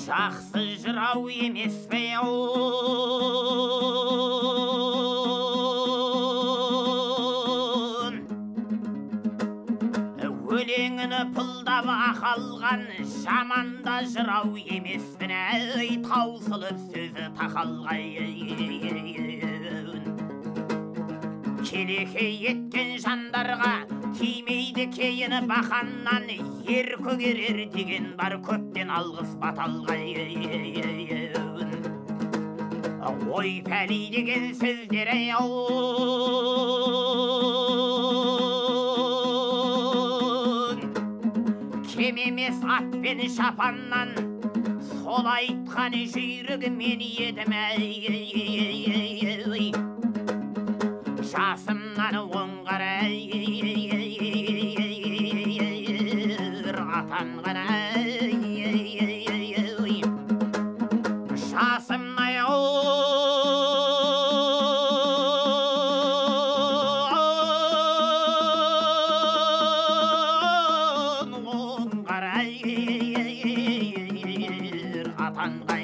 жақсы жырау емес пе өлеңіні пұлдап ақалған жаманда жырау емеспін әй таусылып сөзі тақалғай келеке еткен жандарға тимейді кейіні бақаннан ер көгерер деген бар көптен алғыс баталғай ой пәли деген сөздер кем емес ат пен шапаннан сол айтқан жүйрігімен едім жасымнан оңғарай атанған жасымнан оңғарай атанған